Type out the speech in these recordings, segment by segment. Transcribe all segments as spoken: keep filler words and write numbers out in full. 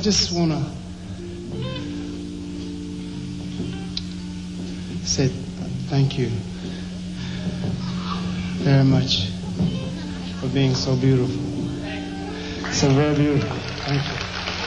just want to say thank you very much for being so beautiful. So very beautiful. Thank you.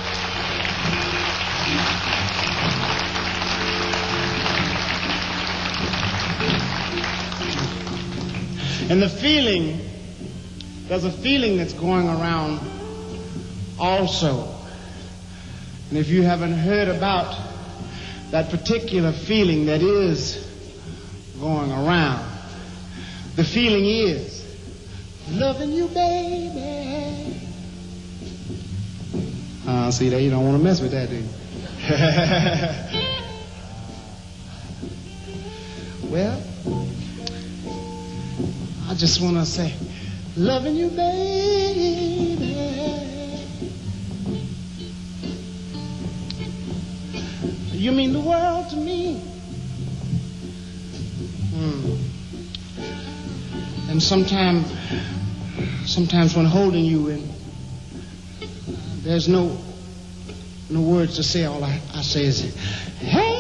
And the feeling, there's a feeling that's going around also. And if you haven't heard about that particular feeling that is going around, the feeling is loving you, baby. Uh, see that you don't want to mess with that, do you? Well, I just want to say, loving you, baby. You mean the world to me. Mm. And sometimes, sometimes when holding you, and there's no, no words to say. All I, I say is, hey.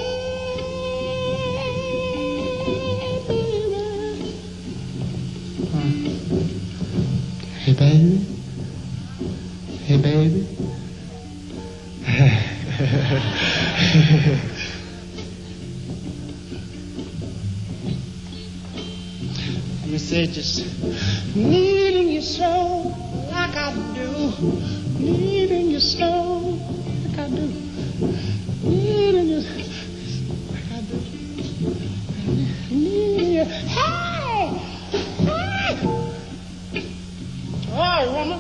Hey, baby. Hey, baby. Let me say just needing you so like I do. Needing you so like I do. Needing you like I do. Needing you. Hey! Hey! Oh, woman.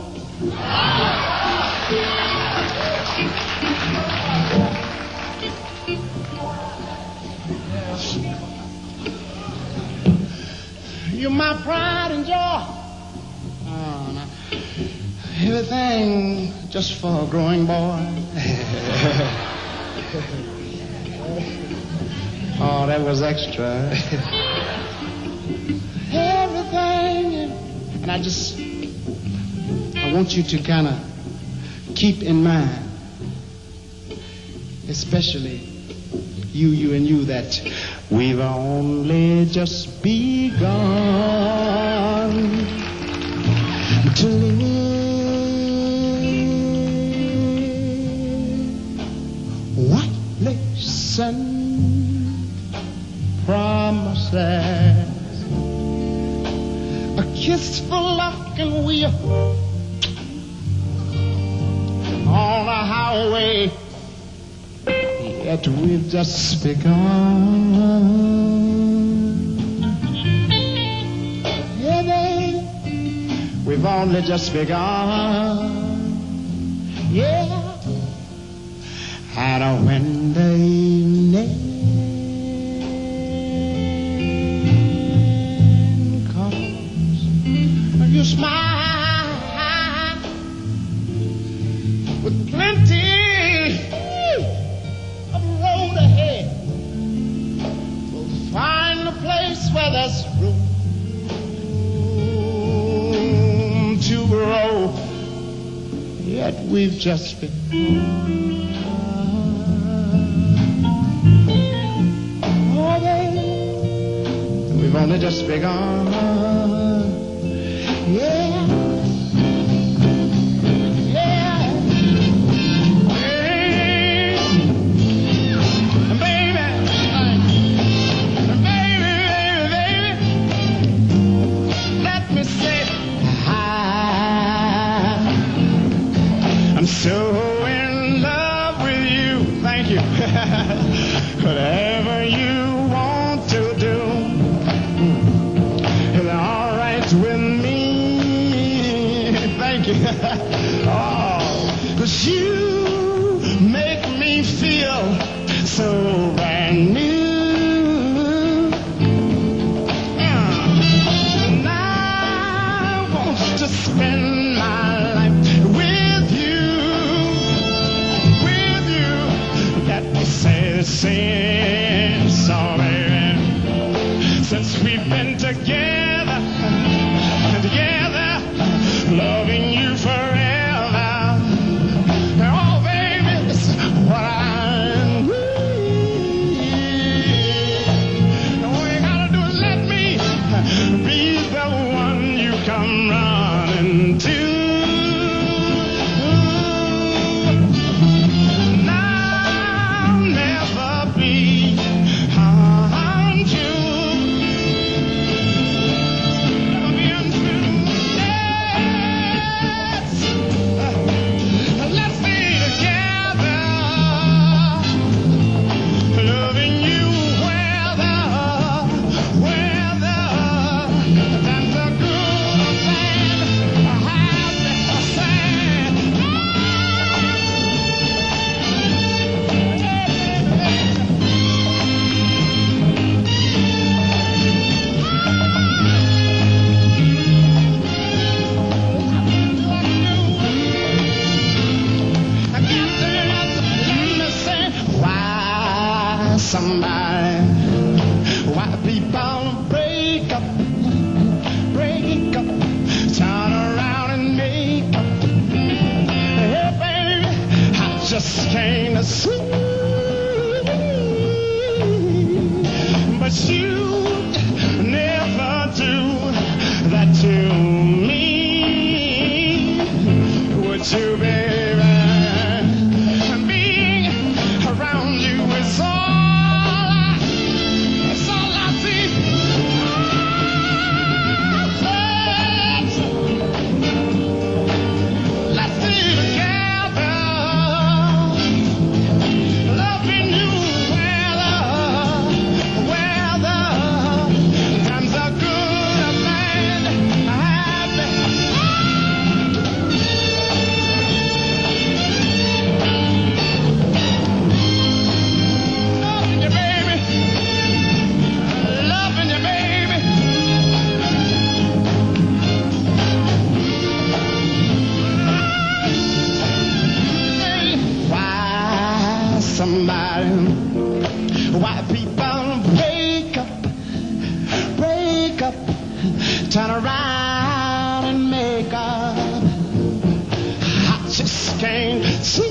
You're my pride and joy. Oh, no. Everything just for a growing boy. Oh, that was extra. Everything. And I just, I want you to kind of keep in mind, especially you, you and you, that we've only just begun to live. What listen promises, a kiss for luck, and we are on a highway. Yet we've just begun. Yeah, baby, we've only just begun. Yeah, and when the evening comes, you smile with plenty where there's room to grow, yet we've just begun. Oh, baby, we've only just begun. Yeah. So in love with you, thank you. Whatever you want to do is all right with me. Thank you. Oh, 'cause you make me feel so brand new. And I want to spend my life with you. Say the same song, baby. Since we've been together, together, loving you forever. Oh, baby, sweet, but you never do that to me. Would you, baby? Being around you is all, it's all I see. Let's be together, loving you weather, weather. Times are good or bad, happy. Loving you, baby, loving you, baby. Why somebody, why people break up, break up, turn around and make up? I just can't see,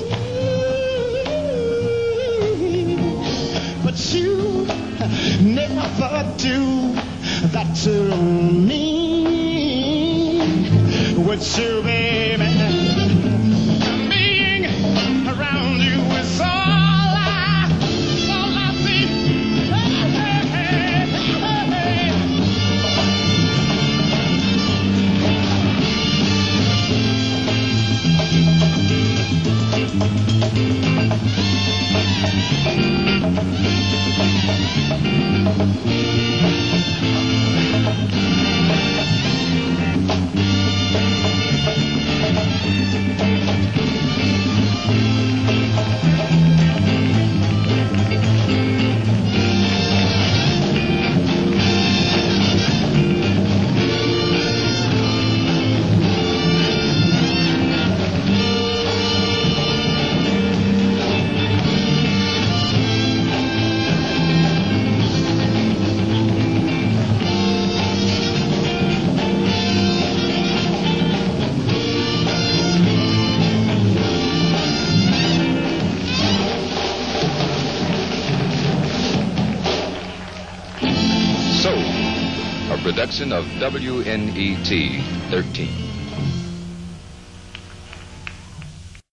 but you never do that to me. Would you, baby? Being around you is all I, all I see. Hey, hey, hey, hey. So, a production of W N E T thirteen.